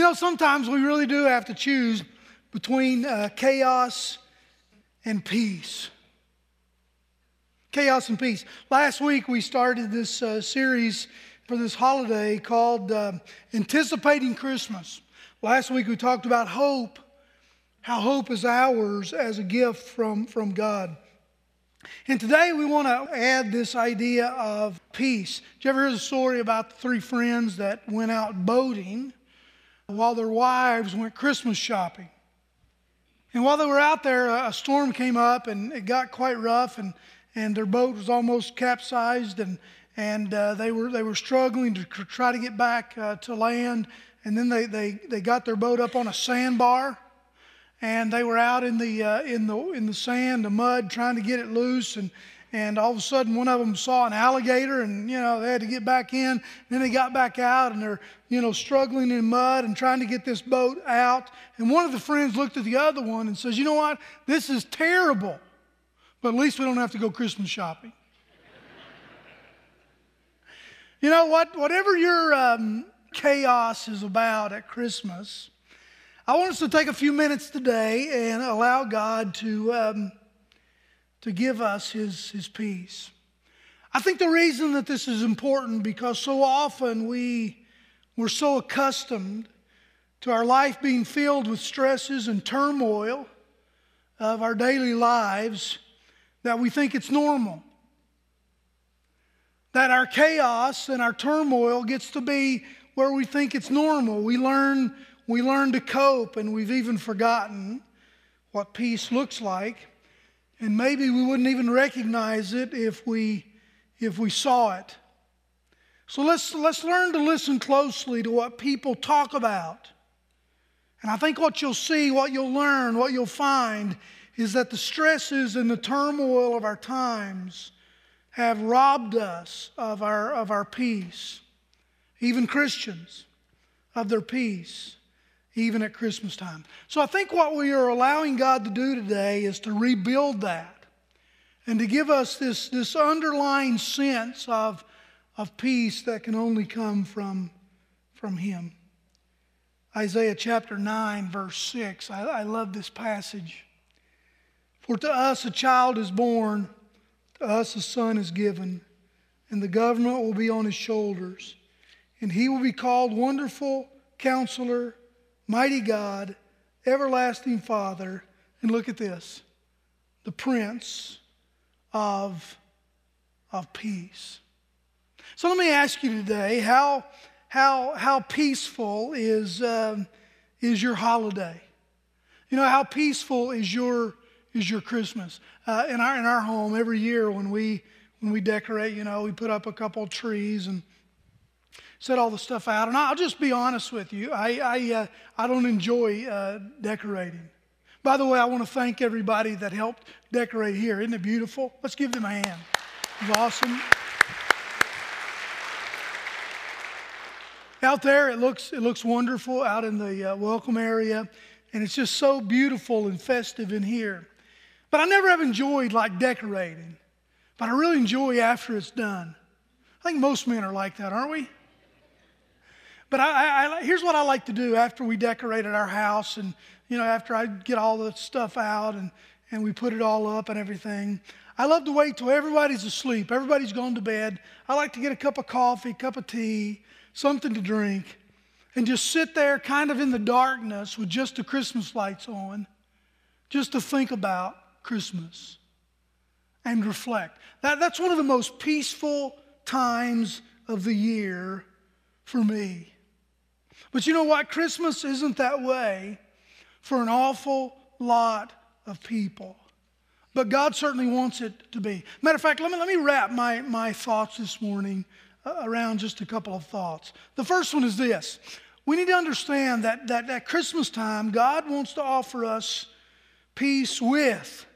Sometimes we really do have to choose between chaos and peace. Chaos and peace. Last week we started this series for this holiday called Anticipating Christmas. Last week we talked about hope, how hope is ours as a gift from God. And today we want to add this idea of peace. Did you ever hear the story about the three friends that went out boating while their wives went Christmas shopping? And while they were out there, a storm came up and it got quite rough, and their boat was almost capsized, and they were struggling to try to get back to land. And then they got their boat up on a sandbar, and they were out in the sand, the mud, trying to get it loose. And all of a sudden, one of them saw an alligator, and they had to get back in. Then they got back out, and they're struggling in mud and trying to get this boat out. And one of the friends looked at the other one and says, "You know what? This is terrible, but at least we don't have to go Christmas shopping." You know what? Whatever your chaos is about at Christmas, I want us to take a few minutes today and allow God to give us His peace. I think the reason that this is important because so often we're so accustomed to our life being filled with stresses and turmoil of our daily lives that we think it's normal. That our chaos and our turmoil gets to be where we think it's normal. We learn to cope, and we've even forgotten what peace looks like. And maybe we wouldn't even recognize it if we saw it. So let's learn to listen closely to what people talk about. And I think what you'll see, what you'll learn, what you'll find is that the stresses and the turmoil of our times have robbed us of our peace. Even Christians, of their peace, even at Christmas time. So I think what we are allowing God to do today is to rebuild that and to give us this underlying sense of peace that can only come from Him. Isaiah chapter 9, verse 6. I love this passage. "For to us a child is born, to us a son is given, and the government will be on his shoulders. And he will be called Wonderful Counselor, Mighty God, Everlasting Father," and look at this, "the Prince of Peace." So let me ask you today, how peaceful is your holiday? How peaceful is your Christmas? In our home, every year when we decorate, we put up a couple of trees and set all the stuff out. And I'll just be honest with you, I don't enjoy decorating. By the way, I want to thank everybody that helped decorate here. Isn't it beautiful? Let's give them a hand. It was awesome. Out there, it looks wonderful out in the welcome area, and it's just so beautiful and festive in here. But I never have enjoyed decorating, but I really enjoy after it's done. I think most men are like that, aren't we? But here's what I like to do after we decorated our house, and after I get all the stuff out and we put it all up and everything. I love to wait till everybody's asleep, everybody's gone to bed. I like to get a cup of coffee, cup of tea, something to drink, and just sit there kind of in the darkness with just the Christmas lights on, just to think about Christmas and reflect. That's one of the most peaceful times of the year for me. But you know what? Christmas isn't that way for an awful lot of people. But God certainly wants it to be. Matter of fact, let me wrap my thoughts this morning around just a couple of thoughts. The first one is this. We need to understand that at Christmas time, God wants to offer us peace with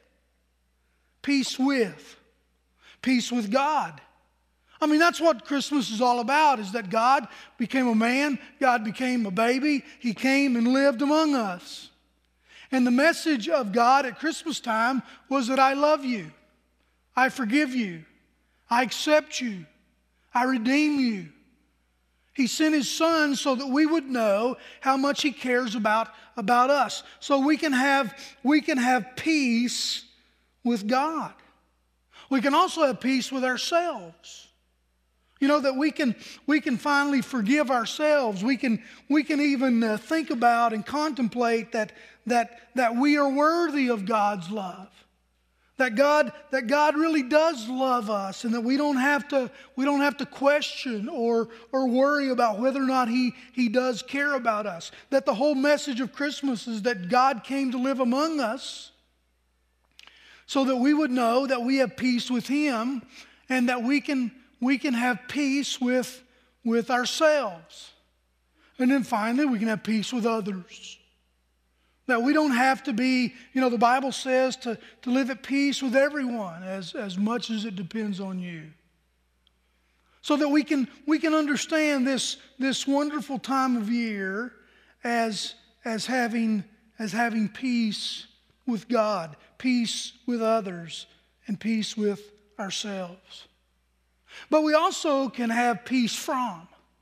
God. I mean, that's what Christmas is all about, is that God became a man, God became a baby, He came and lived among us. And the message of God at Christmas time was that I love you, I forgive you, I accept you, I redeem you. He sent His Son so that we would know how much He cares about us. So we can have peace with God. We can also have peace with ourselves. That we can finally forgive ourselves. We can even think about and contemplate that we are worthy of God's love. That God really does love us, and that we don't have to question or worry about whether or not He does care about us. That the whole message of Christmas is that God came to live among us so that we would know that we have peace with Him, and that we can have peace with ourselves. And then finally, we can have peace with others. That we don't have to be, the Bible says to live at peace with everyone as much as it depends on you. So that we can understand this wonderful time of year as having peace with God, peace with others, and peace with ourselves. But we also can have peace from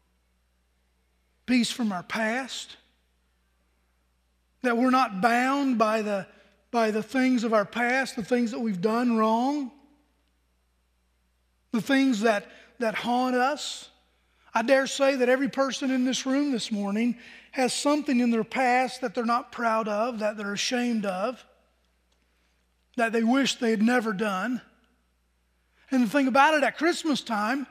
our past. That we're not bound by the things of our past, the things that we've done wrong, the things that haunt us. I dare say that every person in this room this morning has something in their past that they're not proud of, that they're ashamed of, that they wish they had never done. And the thing about it, at Christmas time,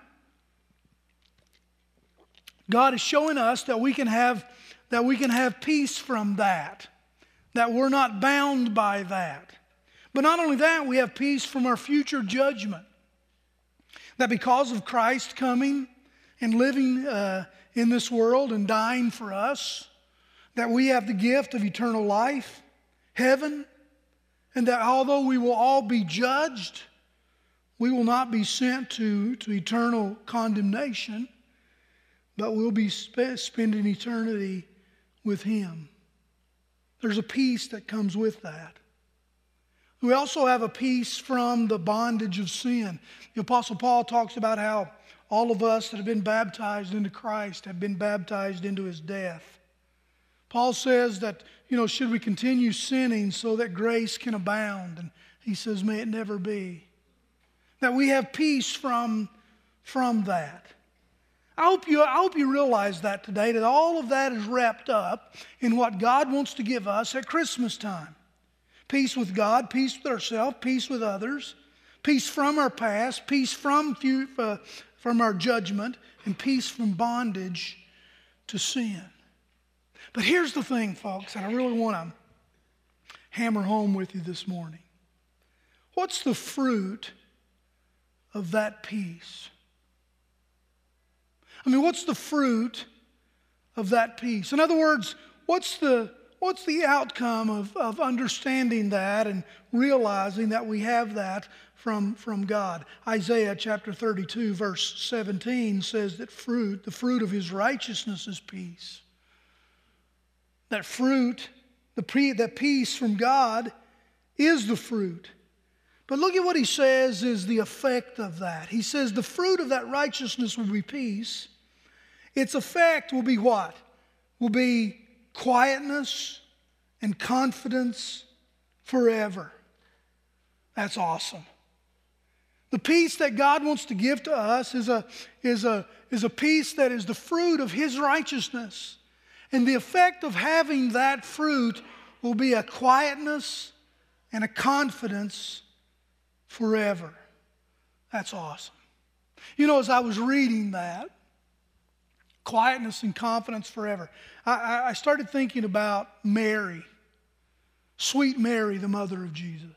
God is showing us that we can have peace from that we're not bound by that. But not only that, we have peace from our future judgment. That because of Christ coming and living in this world and dying for us, that we have the gift of eternal life, heaven, and that although we will all be judged, we will not be sent to eternal condemnation, but we'll be spending eternity with Him. There's a peace that comes with that. We also have a peace from the bondage of sin. The Apostle Paul talks about how all of us that have been baptized into Christ have been baptized into His death. Paul says that, should we continue sinning so that grace can abound? And he says, may it never be. That we have peace from that. I hope you realize that today, that all of that is wrapped up in what God wants to give us at Christmas time. Peace with God, peace with ourselves, peace with others, peace from our past, peace from our judgment, and peace from bondage to sin. But here's the thing, folks, and I really want to hammer home with you this morning. What's the fruit of that peace? What's the fruit of that peace? In other words, what's the outcome of understanding that and realizing that we have that from God? Isaiah chapter 32, verse 17 says that the fruit of His righteousness is peace. That fruit, that peace from God is the fruit. But look at what He says is the effect of that. He says the fruit of that righteousness will be peace. Its effect will be what? Will be quietness and confidence forever. That's awesome. The peace that God wants to give to us is a peace that is the fruit of His righteousness. And the effect of having that fruit will be a quietness and a confidence forever. That's awesome. As I was reading that, quietness and confidence forever, I started thinking about Mary, sweet Mary, the mother of Jesus.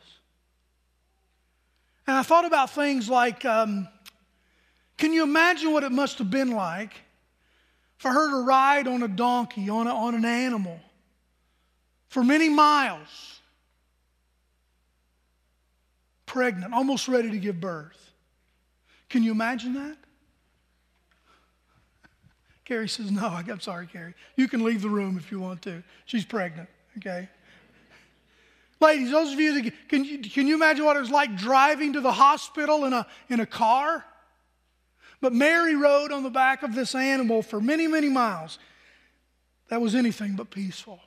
And I thought about things like, can you imagine what it must have been like for her to ride on a donkey, on an animal, for many miles, pregnant, almost ready to give birth? Can you imagine that? Carrie says, no, I'm sorry, Carrie. You can leave the room if you want to. She's pregnant, okay? Ladies, those of you that can you imagine what it was like driving to the hospital in a car? But Mary rode on the back of this animal for many, many miles. That was anything but peaceful.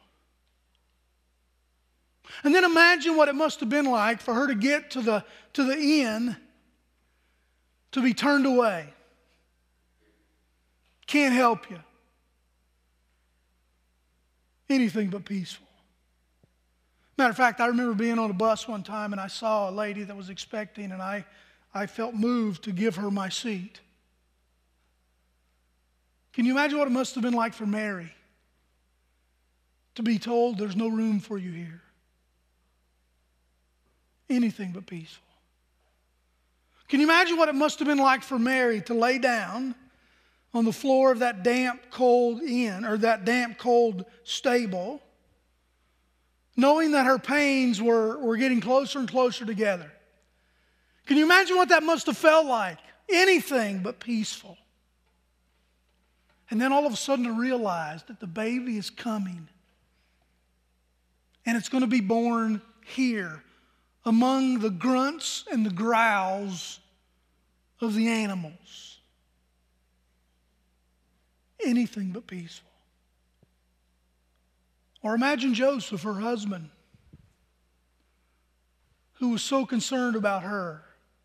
And then imagine what it must have been like for her to get to the inn, to be turned away. Can't help you. Anything but peaceful. Matter of fact, I remember being on a bus one time and I saw a lady that was expecting, and I felt moved to give her my seat. Can you imagine what it must have been like for Mary to be told there's no room for you here? Anything but peaceful. Can you imagine what it must have been like for Mary to lay down on the floor of that damp, cold inn, or that damp, cold stable, knowing that her pains were getting closer and closer together? Can you imagine what that must have felt like? Anything but peaceful. And then all of a sudden to realize that the baby is coming. And it's going to be born here among the grunts and the growls of the animals. Anything but peaceful. Or imagine Joseph, her husband, who was so concerned about her.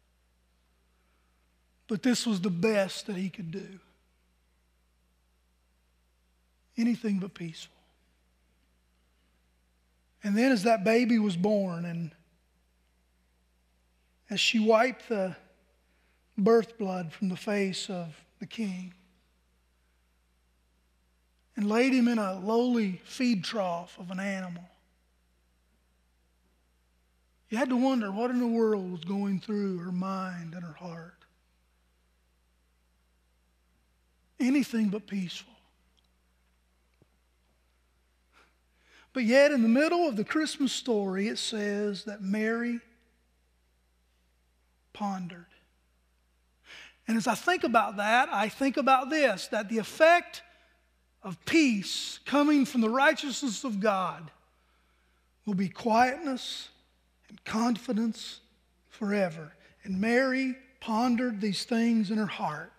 But this was the best that he could do. Anything but peaceful. And then as that baby was born, and as she wiped the birth blood from the face of the king and laid him in a lowly feed trough of an animal, you had to wonder what in the world was going through her mind and her heart. Anything but peaceful. But yet in the middle of the Christmas story, it says that Mary pondered. And as I think about that, I think about this, that the effect of peace coming from the righteousness of God will be quietness and confidence forever. And Mary pondered these things in her heart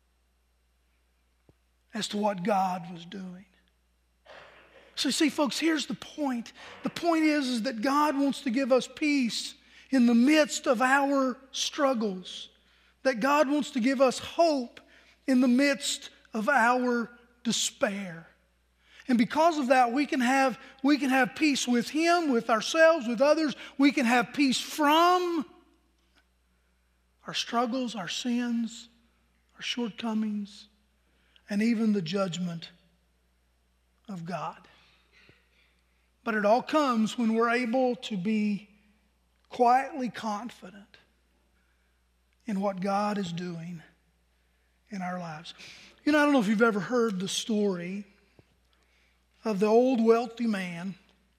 as to what God was doing. So see, folks, here's the point. The point is that God wants to give us peace in the midst of our struggles. That God wants to give us hope in the midst of our despair. And because of that, we can have peace with Him, with ourselves, with others. We can have peace from our struggles, our sins, our shortcomings, and even the judgment of God. But it all comes when we're able to be quietly confident in what God is doing in our lives. You know, I don't know if you've ever heard the story of the old wealthy man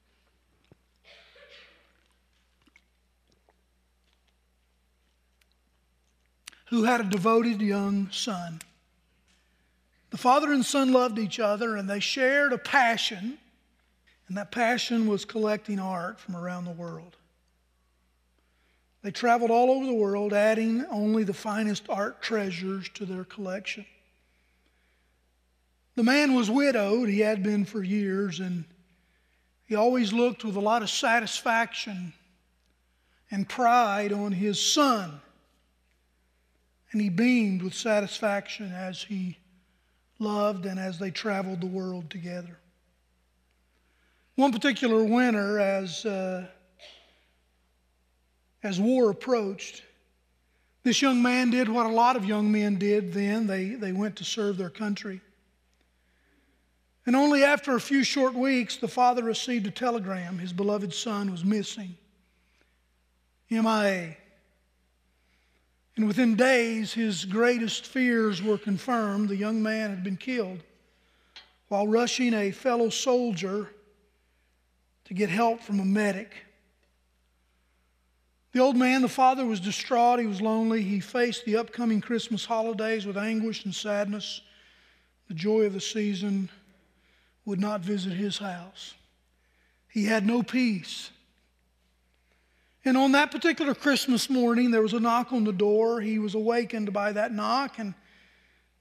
who had a devoted young son. The father and son loved each other, and they shared a passion. And that passion was collecting art from around the world. They traveled all over the world, adding only the finest art treasures to their collection. The man was widowed. He had been for years, and he always looked with a lot of satisfaction and pride on his son. And he beamed with satisfaction as he loved and as they traveled the world together. One particular winter, as war approached, this young man did what a lot of young men did then. They went to serve their country. And only after a few short weeks, the father received a telegram. His beloved son was missing, MIA. And within days, his greatest fears were confirmed. The young man had been killed while rushing a fellow soldier to get help from a medic. The old man, the father, was distraught. He was lonely. He faced the upcoming Christmas holidays with anguish and sadness. The joy of the season would not visit his house. He had no peace. And on that particular Christmas morning, there was a knock on the door. He was awakened by that knock, and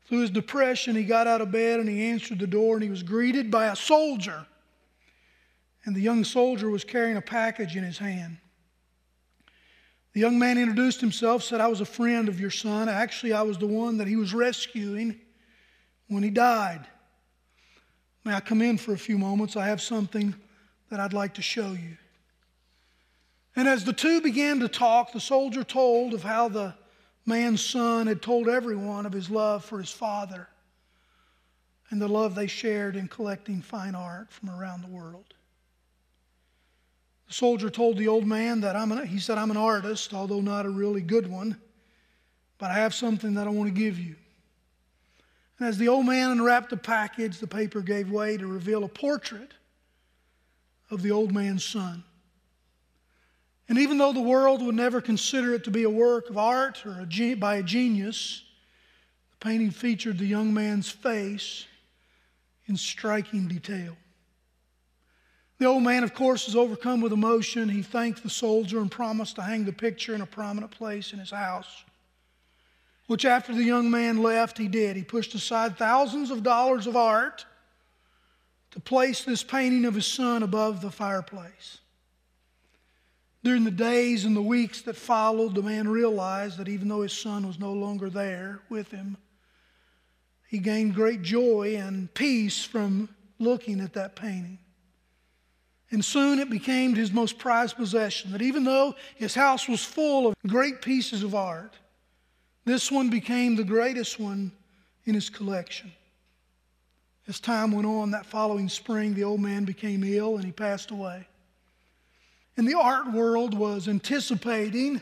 Through his depression, he got out of bed and he answered the door, and he was greeted by a soldier. And the young soldier was carrying a package in his hand. The young man introduced himself, said, "I was a friend of your son. Actually, I was the one that he was rescuing when he died. May I come in for a few moments? I have something that I'd like to show you." And as the two began to talk, the soldier told of how the man's son had told everyone of his love for his father and the love they shared in collecting fine art from around the world. The soldier told the old man that he said, "I'm an artist, although not a really good one, but I have something that I want to give you." And as the old man unwrapped the package, the paper gave way to reveal a portrait of the old man's son. And even though the world would never consider it to be a work of art or by a genius, the painting featured the young man's face in striking detail. The old man, of course, was overcome with emotion. He thanked the soldier and promised to hang the picture in a prominent place in his house, which after the young man left, he did. He pushed aside thousands of dollars of art to place this painting of his son above the fireplace. During the days and the weeks that followed, the man realized that even though his son was no longer there with him, he gained great joy and peace from looking at that painting. And soon it became his most prized possession, that even though his house was full of great pieces of art, this one became the greatest one in his collection. As time went on, that following spring, the old man became ill and he passed away. And the art world was anticipating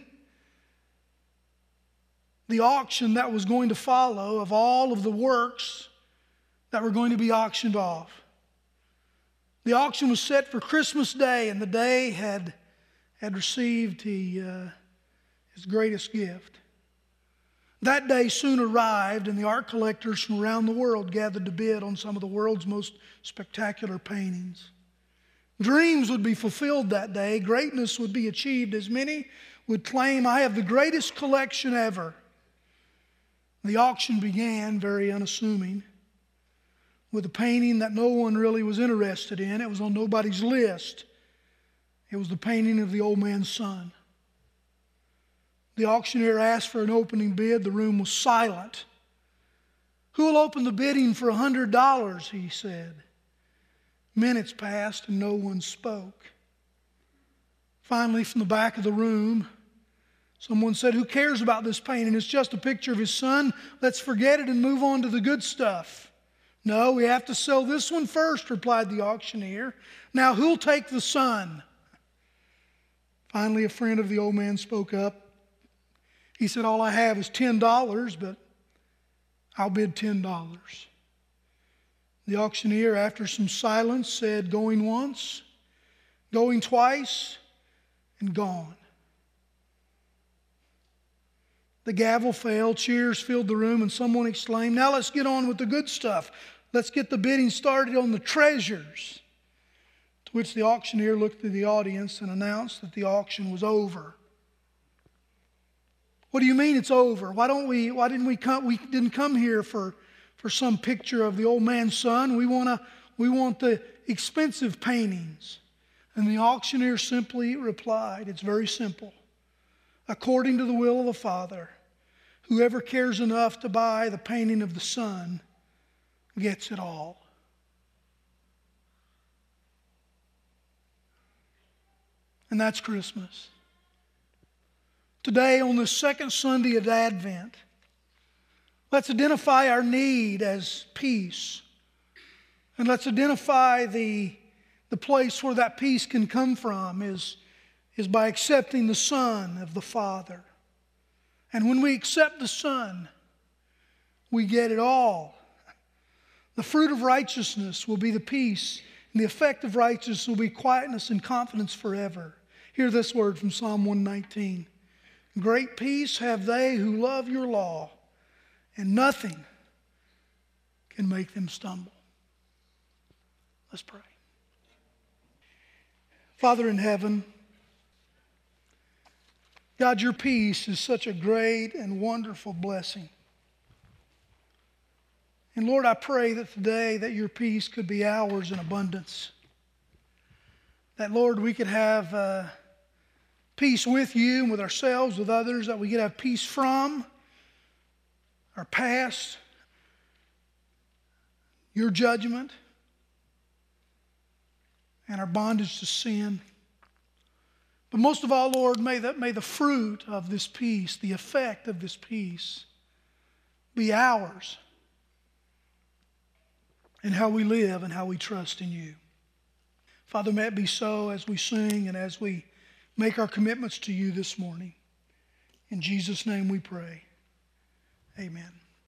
the auction that was going to follow of all of the works that were going to be auctioned off. The auction was set for Christmas Day, and the day had received his greatest gift. That day soon arrived, and the art collectors from around the world gathered to bid on some of the world's most spectacular paintings. Dreams would be fulfilled that day. Greatness would be achieved, as many would claim, "I have the greatest collection ever." The auction began very unassuming, with a painting that no one really was interested in. It was on nobody's list. It was the painting of the old man's son. The auctioneer asked for an opening bid. The room was silent. "Who will open the bidding for $100? He said. Minutes passed and no one spoke. Finally, from the back of the room, someone said, "Who cares about this painting? It's just a picture of his son. Let's forget it and move on to the good stuff." "No, we have to sell this one first," replied the auctioneer. "Now, who'll take the son?" Finally, a friend of the old man spoke up. He said, "All I have is $10, but I'll bid $10. The auctioneer, after some silence, said, "Going once, going twice, and gone." The gavel fell, cheers filled the room, and someone exclaimed, "Now let's get on with the good stuff. Let's get the bidding started on the treasures." To which the auctioneer looked at the audience and announced that the auction was over. "What do you mean it's over? Why didn't we come? We didn't come here for some picture of the old man's son. We want the expensive paintings." And the auctioneer simply replied, "It's very simple. According to the will of the Father, whoever cares enough to buy the painting of the Son gets it all." And that's Christmas. Today, on the second Sunday of Advent, let's identify our need as peace. And let's identify the place where that peace can come from is by accepting the Son of the Father. And when we accept the Son, we get it all. The fruit of righteousness will be the peace, and the effect of righteousness will be quietness and confidence forever. Hear this word from Psalm 119. "Great peace have they who love your law, and nothing can make them stumble." Let's pray. Father in heaven, God, your peace is such a great and wonderful blessing. And Lord, I pray that today that your peace could be ours in abundance. That, Lord, we could have peace with you and with ourselves, with others, that we could have peace from our past, your judgment, and our bondage to sin. But most of all, Lord, may the fruit of this peace, the effect of this peace, be ours in how we live and how we trust in you. Father, may it be so as we sing and as we make our commitments to you this morning. In Jesus' name we pray. Amen.